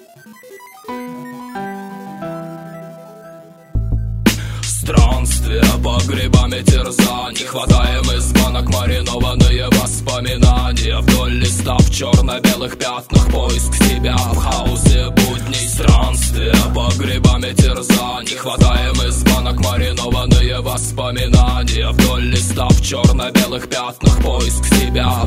Странствия по грибам и терзаний, хватаем из банок маринованные воспоминания. Вдоль листа в черно-белых пятнах поиск себя в хаосе будней. Странствия по грибам и терзаний, хватаем из банок маринованные воспоминания. Вдоль листа в черно-белых пятнах поиск себя.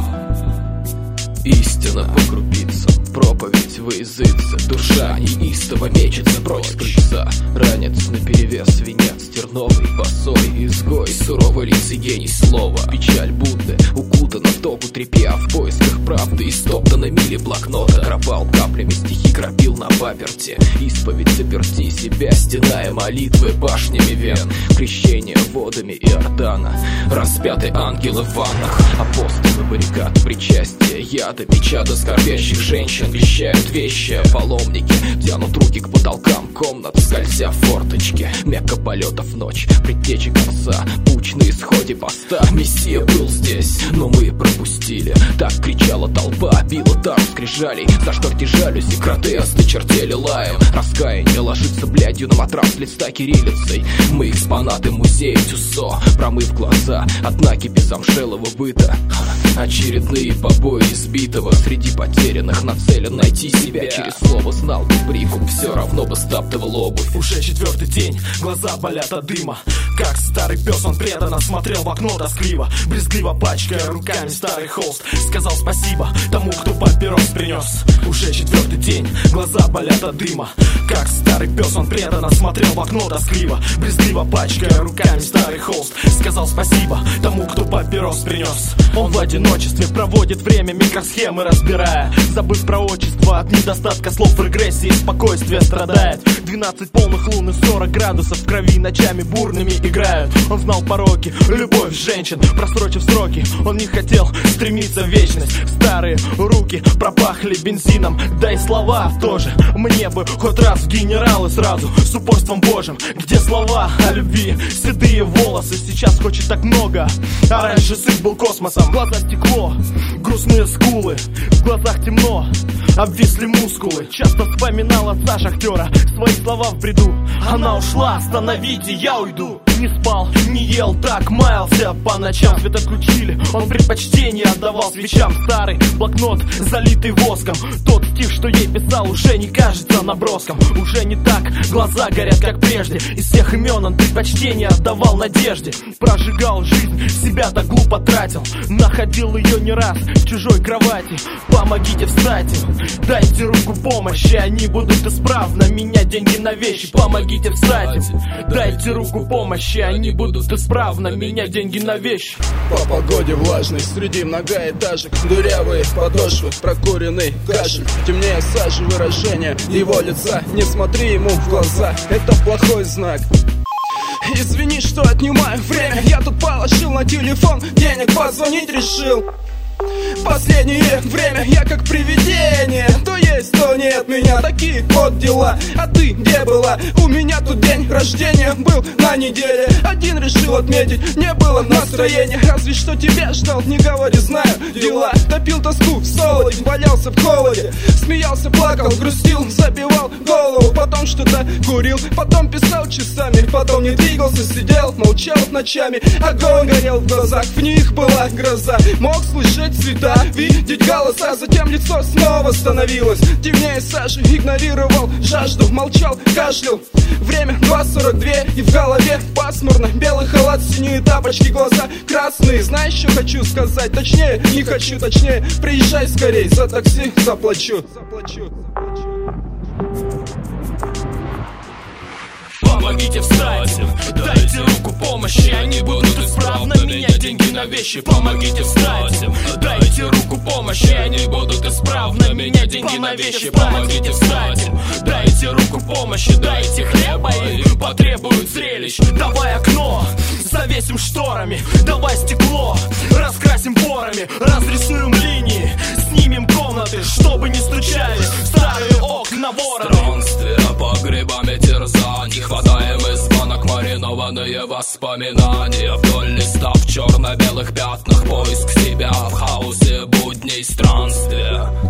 Истина по крупицам, проповедь во языце. Душа неистово мечется против крыльца. Ранец наперевес, венец терновый, босой изгой, суровый лиц и гений слова. Печаль Будды укутана в тогу тряпья, в поисках правды истоптаны мили блокнота. Кропал каплями стихи, кропил на паперти. Исповедь заперти себя, стеная молитвы башнями вен. Крещение водами Иордана, распятые ангелы в ваннах. Апостолы баррикад, причастие, ядами чада скорбящих женщин вещают вещи. Паломники тянут руки к потолкам комнат, скользя в форточке. Мекка полетов ночь, предтечи конца, путь на исходе поста. Мессия был здесь, но мы пропустили. Так кричала толпа, била тару скрижалей. За шторки жалюзи кроты осточертели лаем. Раскаяние ложится блядью на матрас листа кириллицей. Мы экспонаты музея Тюссо, промыв глаза от накипи замшелого быта. Очередные побои избитого среди потерянных, нацелен найти себя. Через слово знал бы прикуп, все равно бы стаптывал обувь. Уже четвертый день, глаза болят от дыма. Как старый пес он преданно смотрел в окно тоскливо, брезгливо пачкая руками старый холст. Сказал спасибо тому, кто папирос принес. Уже четвертый день, глаза болят от дыма. Как старый пес он преданно смотрел в окно тоскливо, брезгливо пачкая руками старый холст. Сказал спасибо тому, кто папирос принес. Он в одиночестве проводит время, микросхемы разбирая, забыв про отчество, от недостатка слов в регрессии спокойствие страдает. 12 полных лун и 40 градусов в крови ночами бурными играют. Он знал пороки, любовь женщин, просрочив сроки. Он не хотел стремиться в вечность. Старые руки пропахли бензином, да и слова тоже. Мне бы хоть раз в генералы сразу, с упорством божьим. Где слова о любви, седые волосы. Сейчас хочет так много, а раньше сыт был космосом. Глаза стекло, грустные скулы, в глазах темно, обвисли мускулы. Часто вспоминал отца шахтера, свои слова в бреду. Она ушла, остановите, я уйду. Не спал, не ел, так маялся по ночам. Свет отключили, он предпочтение отдавал свечам. Старый блокнот, залитый воском. Тот стих, что ей писал, уже не кажется наброском. Уже не так, глаза горят, как прежде. Из всех имен он предпочтение отдавал надежде. Прожигал жизнь, себя так глупо тратил. Находил ее не раз в чужой кровати. Помогите встать им, дайте руку помощи. Они будут исправно менять деньги на вещи. Помогите встать им, дайте руку помощи. Они будут исправно менять деньги на вещи. По погоде влажной, среди многоэтажек, дырявые подошвы, прокуренный кашель. Темнее сажи выражение его лица. Не смотри ему в глаза, это плохой знак. Извини, что отнимаю время. Я тут положил на телефон денег, позвонить решил. Последнее время я как привидение. То есть, то нет, меня такие вот дела. А ты где была? У меня тут день рождения был на неделе. Один решил отметить, не было настроения. Разве что тебя ждал, не говори, знаю дела. Топил тоску, солодень, валялся в холоде. Смеялся, плакал, грустил, забивал голову. Потом что-то курил, потом писал часами. Потом не двигался, сидел, молчал ночами. Огонь горел в глазах, в них была гроза. Мог слышать цвета, видеть голоса. Затем лицо снова становилось темнее сажи. Игнорировал жажду, молчал, кашлял. Время 2:42 и в голове пасмурно. Белый халат, синие тапочки, глаза красные. Знаешь, что хочу сказать? Точнее, не хочу, точнее. Приезжай скорей, за такси заплачу. Помогите встать им, дайте руку помощи. Они будут исправно менять деньги на вещи. Помогите встать им, дайте руку помощи. Они будут исправно менять деньги на вещи. Помогите встать им, дайте руку помощи. Дайте хлеба им, потребуют зрелищ. Давай окно завесим шторами, давай стекло раскрасим порами, разрисуем линии, снимем комнаты, чтобы не стучали старые окна вороны. Странствия по грибам и терзаний, хватаем из банок маринованные воспоминания. Вдоль листа в черно-белых пятнах поиск себя в хаосе будней. Странствия.